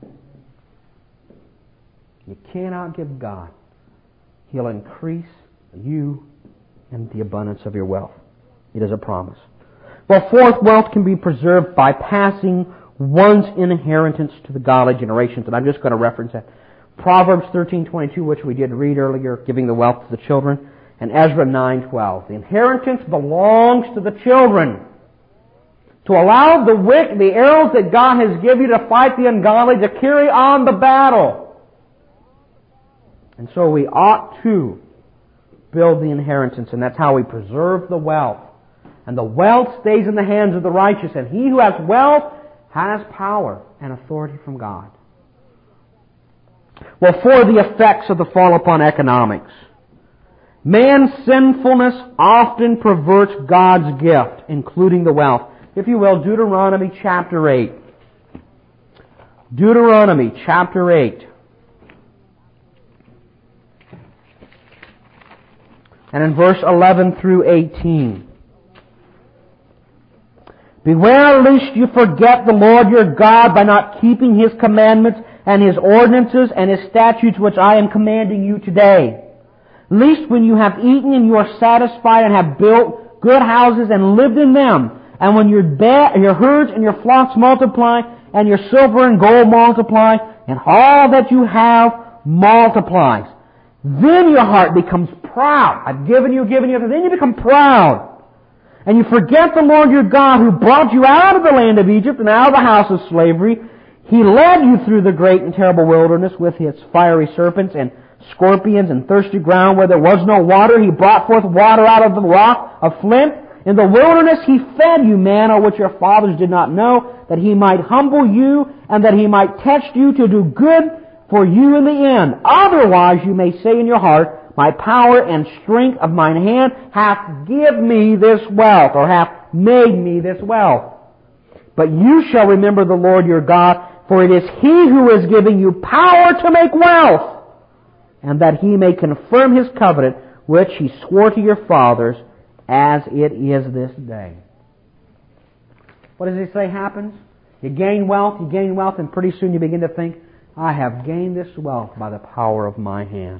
You cannot give God. He'll increase you and the abundance of your wealth. It is a promise. Well, fourth, wealth can be preserved by passing one's inheritance to the godly generations. And I'm just going to reference that. Proverbs thirteen twenty-two, which we did read earlier, giving the wealth to the children, and Ezra nine twelve. The inheritance belongs to the children. To allow the wick, the arrows that God has given you to fight the ungodly, to carry on the battle. And so we ought to build the inheritance, and that's how we preserve the wealth. And the wealth stays in the hands of the righteous, and he who has wealth has power and authority from God. Well, for the effects of the fall upon economics. Man's sinfulness often perverts God's gift, including the wealth. If you will, Deuteronomy chapter eight. Deuteronomy chapter eight. And in verse eleven through eighteen. Beware lest you forget the Lord your God by not keeping His commandments and His ordinances and His statutes which I am commanding you today. Lest when you have eaten and you are satisfied and have built good houses and lived in them, and when your, ba- your herds and your flocks multiply, and your silver and gold multiply, and all that you have multiplies, then your heart becomes proud. I've given you, given you, then you become proud. And you forget the Lord your God who brought you out of the land of Egypt and out of the house of slavery. He led you through the great and terrible wilderness with its fiery serpents and scorpions and thirsty ground where there was no water. He brought forth water out of the rock of flint. In the wilderness He fed you manna which your fathers did not know, that He might humble you and that He might test you to do good for you in the end. Otherwise you may say in your heart, my power and strength of mine hand hath give me this wealth, or hath made me this wealth. But you shall remember the Lord your God, for it is He who is giving you power to make wealth, and that He may confirm His covenant, which He swore to your fathers, as it is this day. What does He say happens? You gain wealth, you gain wealth, and pretty soon you begin to think, I have gained this wealth by the power of my hand.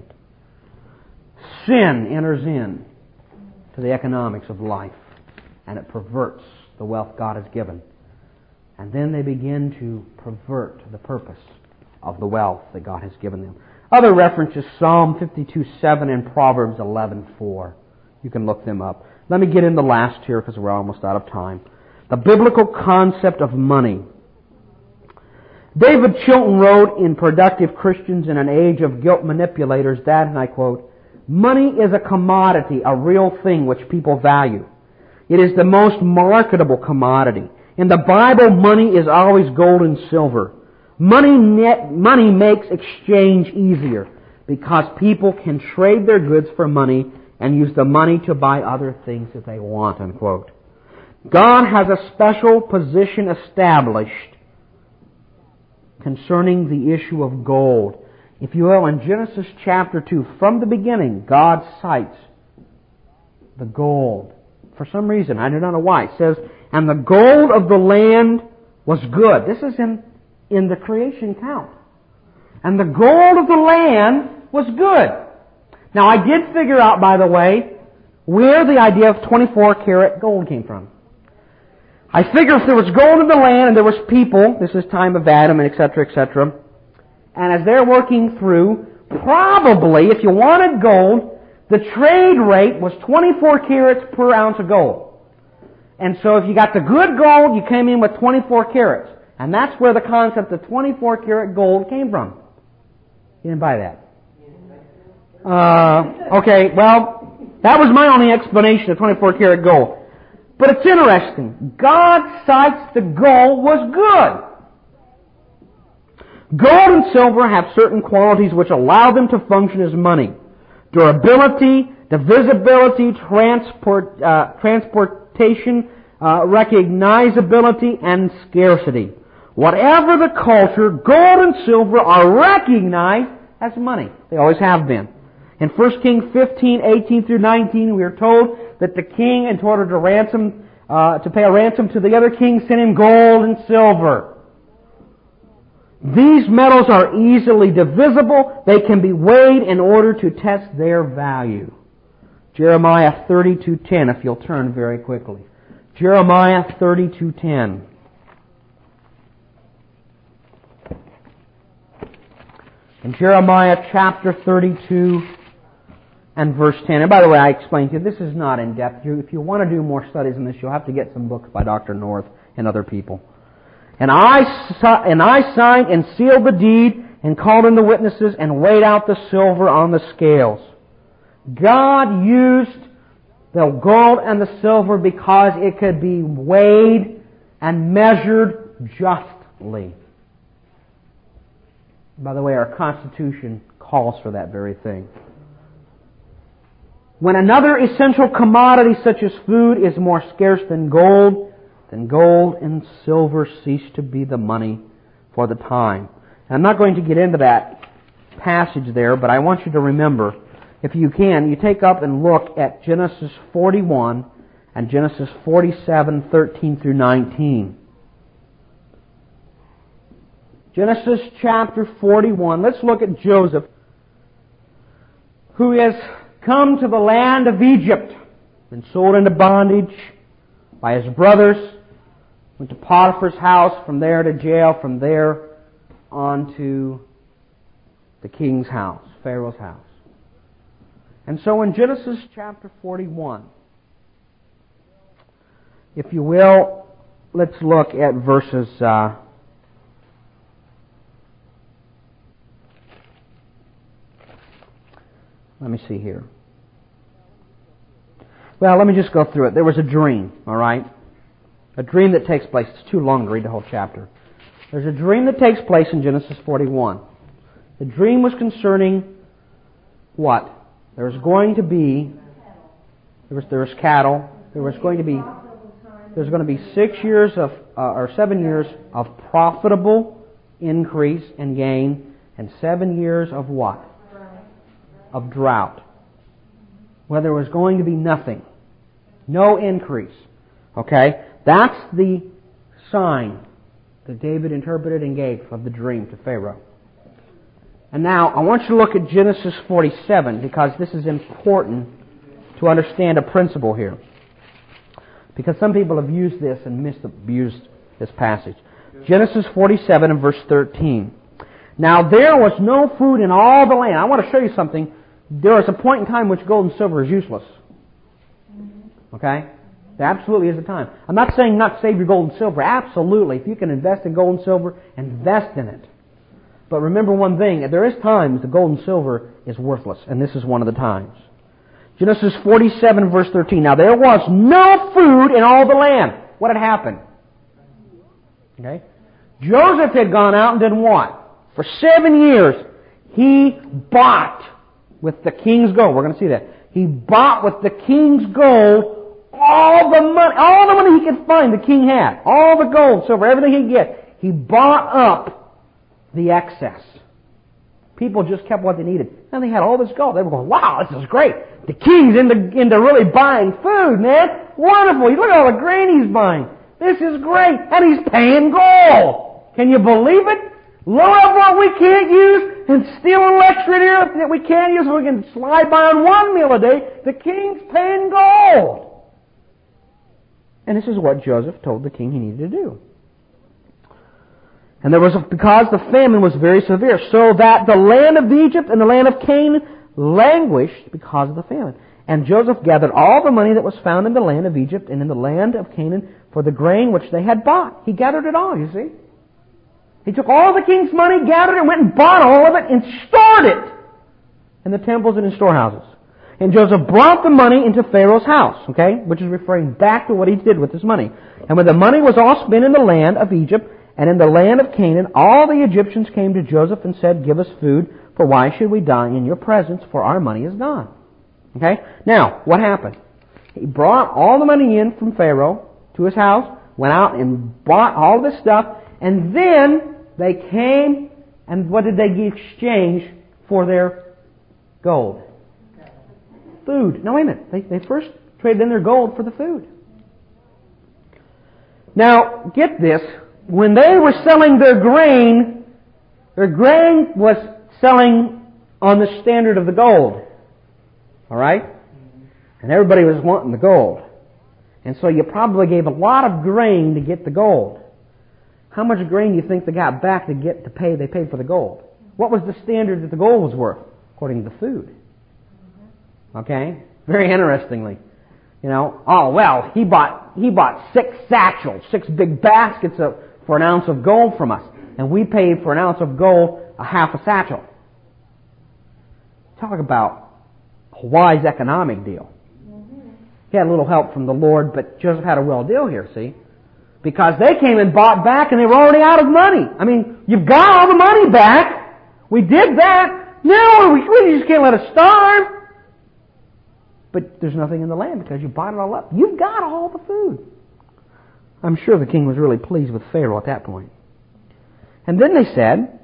Sin enters in to the economics of life, and it perverts the wealth God has given. And then they begin to pervert the purpose of the wealth that God has given them. Other references, Psalm fifty-two seven and Proverbs eleven four. You can look them up. Let me get in the last here because we're almost out of time. The biblical concept of money. David Chilton wrote in Productive Christians in an Age of Guilt Manipulators that, and I quote, money is a commodity, a real thing which people value. It is the most marketable commodity. In the Bible, money is always gold and silver. Money net, money makes exchange easier because people can trade their goods for money and use the money to buy other things that they want, unquote. God has a special position established concerning the issue of gold. If you will, in Genesis chapter two, from the beginning, God cites the gold. For some reason, I do not know why. It says, and the gold of the land was good. This is in, in the creation count. And the gold of the land was good. Now, I did figure out, by the way, where the idea of twenty-four karat gold came from. I figure if there was gold in the land and there was people, this is time of Adam and et cetera, et cetera, and as they're working through, probably, if you wanted gold, the trade rate was twenty-four carats per ounce of gold. And so if you got the good gold, you came in with twenty-four carats. And that's where the concept of twenty-four karat gold came from. You didn't buy that? Uh, okay, well, that was my only explanation of twenty-four karat gold. But it's interesting. God cites the gold was good. Gold and silver have certain qualities which allow them to function as money. Durability, divisibility, transport, uh, transportation, uh, recognizability, and scarcity. Whatever the culture, gold and silver are recognized as money. They always have been. In First Kings fifteen, eighteen through nineteen, we are told that the king, in order to ransom, uh, to pay a ransom to the other king, sent him gold and silver. These metals are easily divisible. They can be weighed in order to test their value. Jeremiah thirty-two ten, if you'll turn very quickly. Jeremiah thirty-two ten. In Jeremiah chapter thirty-two and verse ten. And by the way, I explained to you, this is not in depth. If you want to do more studies on this, you'll have to get some books by Doctor North. and other people. And I, and I signed and sealed the deed and called in the witnesses and weighed out the silver on the scales. God used the gold and the silver because it could be weighed and measured justly. By the way, our Constitution calls for that very thing. When another essential commodity such as food is more scarce than gold, then gold and silver cease to be the money for the time. And I'm not going to get into that passage there, but I want you to remember, if you can, you take up and look at Genesis forty-one and Genesis forty-seven, thirteen through nineteen. Genesis chapter forty-one. Let's look at Joseph, who has come to the land of Egypt, been sold into bondage by his brothers, went to Potiphar's house, from there to jail, from there on to the king's house, Pharaoh's house. And so in Genesis chapter forty-one, if you will, let's look at verses uh, let me see here. Well, let me just go through it. There was a dream, all right? A dream that takes place. It's too long to read the whole chapter. There's a dream that takes place in Genesis forty-one. The dream was concerning what? There was going to be, there was, there was cattle, there was going to be, there was going to be six years of, uh, or seven years of profitable increase and gain, and seven years of what? Of drought. Where there was going to be nothing. No increase. Okay? That's the sign that David interpreted and gave of the dream to Pharaoh. And now, I want you to look at Genesis forty-seven, because this is important to understand a principle here. Because some people have used this and misused this passage. Genesis forty-seven and verse thirteen. Now there was no food in all the land. I want to show you something. There is a point in time which gold and silver is useless. Okay? There absolutely is a time. I'm not saying not save your gold and silver. Absolutely. If you can invest in gold and silver, invest in it. But remember one thing. There is times the gold and silver is worthless. And this is one of the times. Genesis forty-seven verse thirteen. Now there was no food in all the land. What had happened? Okay? Joseph had gone out and done what? For seven years, he bought with the king's gold. We're going to see that. He bought with the king's gold all the money, all the money he could find the king had. All the gold, silver, everything he could get. He bought up the excess. People just kept what they needed. And they had all this gold. They were going, wow, this is great. The king's into, into really buying food, man. Wonderful. Look at all the grain he's buying. This is great. And he's paying gold. Can you believe it? Load up what we can't use and steal an electric here that we can't use so we can slide by on one meal a day. The king's paying gold. And this is what Joseph told the king he needed to do. And there was, a, because the famine was very severe, so that the land of Egypt and the land of Canaan languished because of the famine. And Joseph gathered all the money that was found in the land of Egypt and in the land of Canaan for the grain which they had bought. He gathered it all, you see. He took all the king's money, gathered it, and went and bought all of it and stored it in the temples and in storehouses. And Joseph brought the money into Pharaoh's house, okay, which is referring back to what he did with his money. And when the money was all spent in the land of Egypt and in the land of Canaan, all the Egyptians came to Joseph and said, give us food, for why should we die in your presence, for our money is gone. Okay? Now, what happened? He brought all the money in from Pharaoh to his house, went out and bought all this stuff, and then they came, and what did they exchange for their gold? Food. Now wait a minute. They, they first traded in their gold for the food. Now, get this. When they were selling their grain, their grain was selling on the standard of the gold. Alright? And everybody was wanting the gold. And so you probably gave a lot of grain to get the gold. How much grain do you think they got back to get to pay? They paid for the gold. What was the standard that the gold was worth? According to the food. Okay? Very interestingly. You know, oh, well, he bought he bought six satchels, six big baskets of, for an ounce of gold from us. And we paid for an ounce of gold a half a satchel. Talk about a wise economic deal. He had a little help from the Lord, but Joseph had a real deal here, see? Because they came and bought back and they were already out of money. I mean, you've got all the money back. We did that. No, we really just can't let us starve. But there's nothing in the land because you bought it all up. You've got all the food. I'm sure the king was really pleased with Pharaoh at that point. And then they said,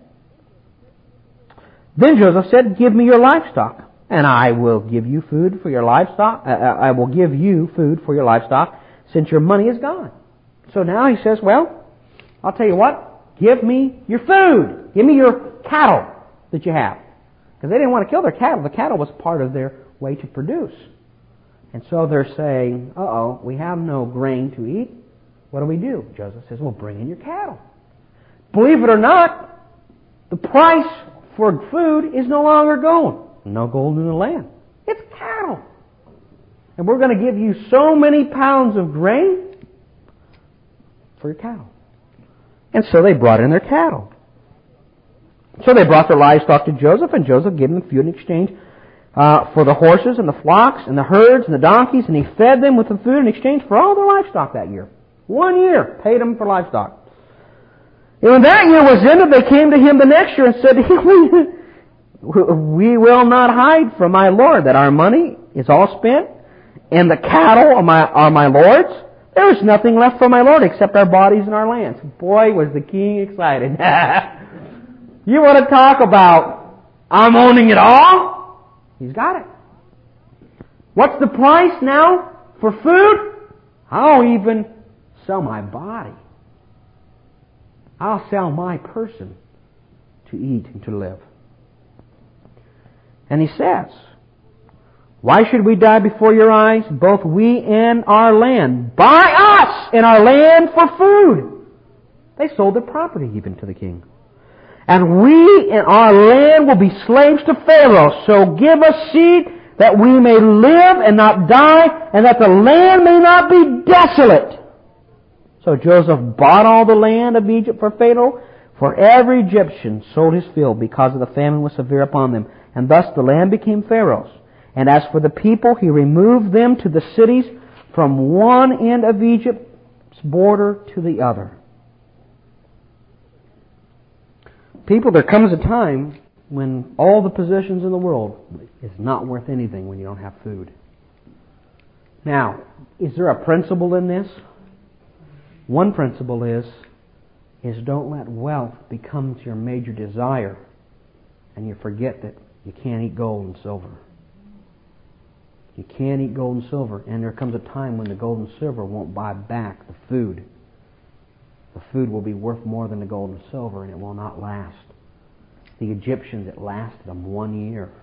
then Joseph said, give me your livestock, and I will give you food for your livestock. Uh, I will give you food for your livestock since your money is gone. So now he says, well, I'll tell you what, give me your food. Give me your cattle that you have. Because they didn't want to kill their cattle. The cattle was part of their way to produce. And so they're saying, uh-oh, we have no grain to eat. What do we do? Joseph says, well, bring in your cattle. Believe it or not, the price for food is no longer gold. No gold in the land. It's cattle. And we're going to give you so many pounds of grain for your cattle. And so they brought in their cattle. So they brought their livestock to Joseph, and Joseph gave them food in exchange uh, for the horses and the flocks and the herds and the donkeys, and he fed them with the food in exchange for all their livestock that year. One year, paid them for livestock. And when that year was ended, they came to him the next year and said, we will not hide from my Lord that our money is all spent, and the cattle are my, are my Lord's. There is nothing left for my Lord except our bodies and our lands. Boy, was the king excited. You want to talk about, I'm owning it all? He's got it. What's the price now for food? I'll even sell my body. I'll sell my person to eat and to live. And he says, why should we die before your eyes, both we and our land? Buy us and our land for food. They sold their property even to the king. And we and our land will be slaves to Pharaoh. So give us seed that we may live and not die, and that the land may not be desolate. So Joseph bought all the land of Egypt for Pharaoh, for every Egyptian sold his field because of the famine was severe upon them. And thus the land became Pharaoh's. And as for the people, he removed them to the cities from one end of Egypt's border to the other. People, there comes a time when all the possessions in the world is not worth anything when you don't have food. Now, is there a principle in this? One principle is, is don't let wealth become your major desire and you forget that you can't eat gold and silver. You can't eat gold and silver, and there comes a time when the gold and silver won't buy back the food. The food will be worth more than the gold and silver, and it will not last. The Egyptians, it lasted them one year.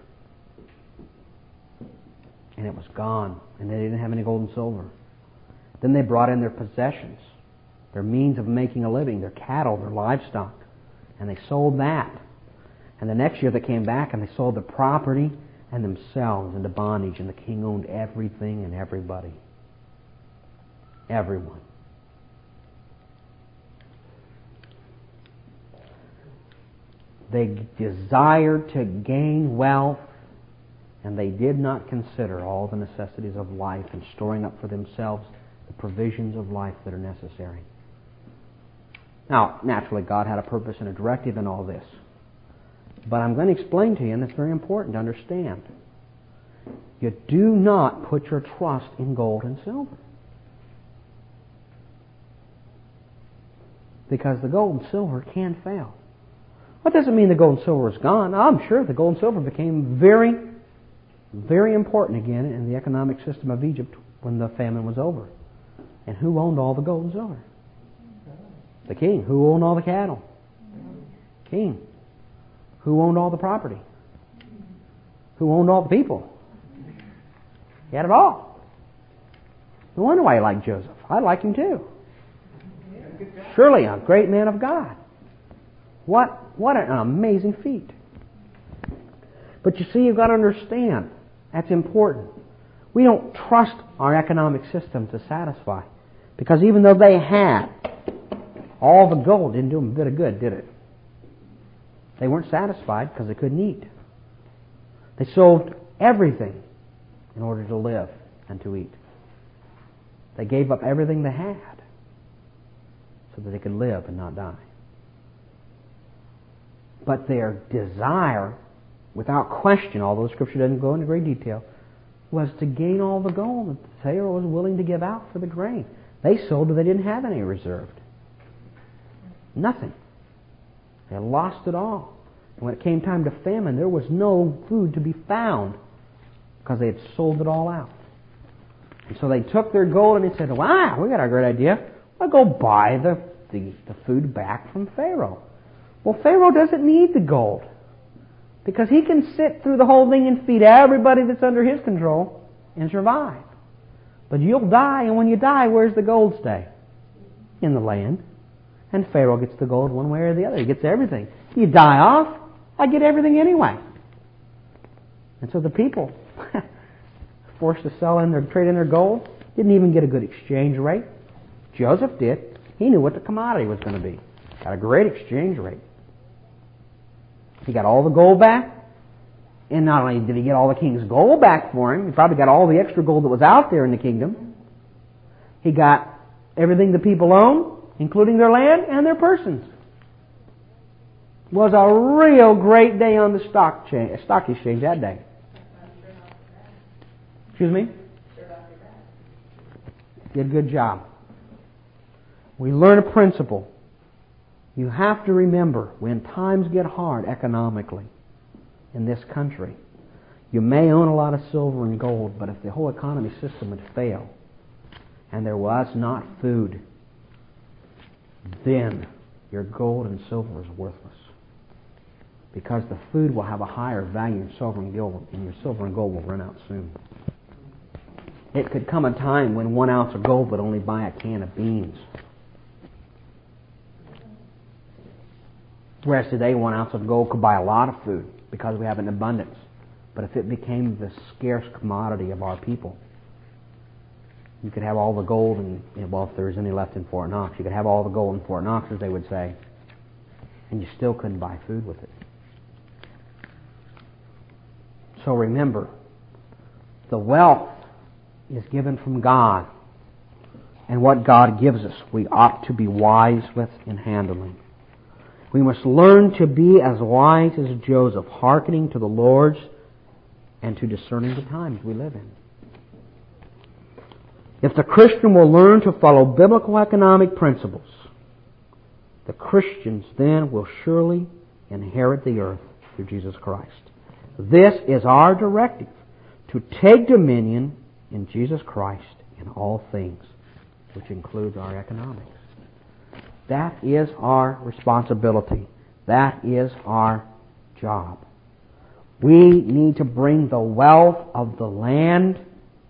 And it was gone, and they didn't have any gold and silver. Then they brought in their possessions, their means of making a living, their cattle, their livestock, and they sold that. And the next year they came back and they sold their property and themselves into bondage, and the king owned everything and everybody. Everyone. They desired to gain wealth, and they did not consider all the necessities of life and storing up for themselves the provisions of life that are necessary. Now, naturally, God had a purpose and a directive in all this. But I'm going to explain to you, and it's very important to understand. You do not put your trust in gold and silver. Because the gold and silver can fail. That doesn't mean the gold and silver is gone. I'm sure the gold and silver became very, very important again in the economic system of Egypt when the famine was over. And who owned all the gold and silver? The king. Who owned all the cattle? King. Who owned all the property? Who owned all the people? He had it all. No wonder why you like Joseph. I like him too. Surely a great man of God. What, what an amazing feat. But you see, you've got to understand, that's important. We don't trust our economic system to satisfy. Because even though they had all the gold, didn't do them a bit of good, did it? They weren't satisfied because they couldn't eat. They sold everything in order to live and to eat. They gave up everything they had so that they could live and not die. But their desire, without question, although the Scripture doesn't go into great detail, was to gain all the gold that Pharaoh was willing to give out for the grain. They sold, but they didn't have any reserved. Nothing. They had lost it all. And when it came time to famine, there was no food to be found because they had sold it all out. And so they took their gold and they said, wow, we got a great idea. We'll go buy the, the, the food back from Pharaoh. Well, Pharaoh doesn't need the gold because he can sit through the whole thing and feed everybody that's under his control and survive. But you'll die, and when you die, where's the gold stay? In the land. And Pharaoh gets the gold one way or the other. He gets everything. You die off, I get everything anyway. And so the people, forced to sell in their, trade in their gold, didn't even get a good exchange rate. Joseph did. He knew what the commodity was going to be. Got a great exchange rate. He got all the gold back. And not only did he get all the king's gold back for him, he probably got all the extra gold that was out there in the kingdom. He got everything the people owned, including their land and their persons. It was a real great day on the stock, cha- stock exchange that day. Excuse me? Did a good job. We learn a principle. You have to remember, when times get hard economically in this country, you may own a lot of silver and gold, but if the whole economy system would fail and there was not food, then your gold and silver is worthless. Because the food will have a higher value than silver and gold, and your silver and gold will run out soon. It could come a time when one ounce of gold would only buy a can of beans. Whereas today, one ounce of gold could buy a lot of food because we have an abundance. But if it became the scarce commodity of our people, you could have all the gold, and, well, if there was any left in Fort Knox, you could have all the gold in Fort Knox, as they would say, and you still couldn't buy food with it. So remember, the wealth is given from God, and what God gives us, we ought to be wise with in handling. We must learn to be as wise as Joseph, hearkening to the Lord's and to discerning the times we live in. If the Christian will learn to follow biblical economic principles, the Christians then will surely inherit the earth through Jesus Christ. This is our directive, to take dominion in Jesus Christ in all things, which includes our economics. That is our responsibility. That is our job. We need to bring the wealth of the land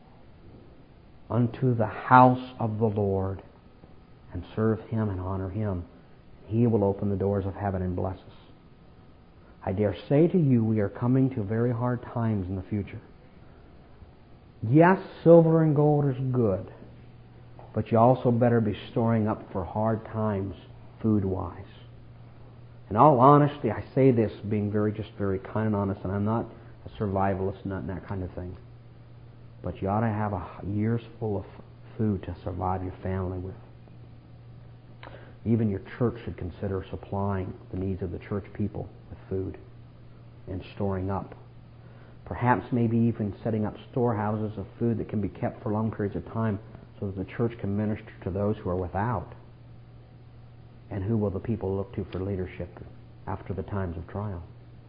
unto the house of the Lord and serve Him and honor Him. He will open the doors of heaven and bless us. I dare say to you, we are coming to very hard times in the future. Yes, silver and gold is good, but you also better be storing up for hard times food-wise. In all honesty, I say this being very, just very kind and honest, and I'm not a survivalist, not that kind of thing. But you ought to have a year's full of food to survive your family with. Even your church should consider supplying the needs of the church people with food and storing up. Perhaps maybe even setting up storehouses of food that can be kept for long periods of time so that the church can minister to those who are without. And who will the people look to for leadership after the times of trial?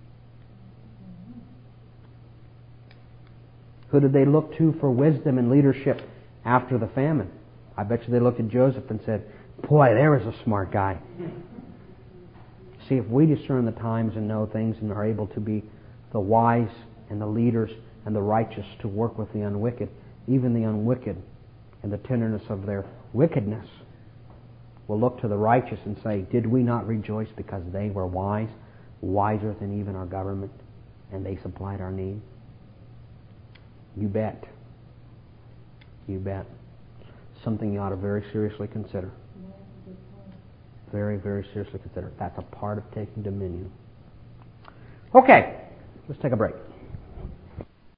Who did they look to for wisdom and leadership after the famine? I bet you they looked at Joseph and said, boy, there was a smart guy. See, if we discern the times and know things and are able to be the wise and the leaders and the righteous to work with the unwicked, even the unwicked and the tenderness of their wickedness will look to the righteous and say, did we not rejoice because they were wise, wiser than even our government, and they supplied our need? You bet. You bet. something you ought to very seriously consider. Very, very seriously consider. That's a part of taking dominion. Okay, let's take a break.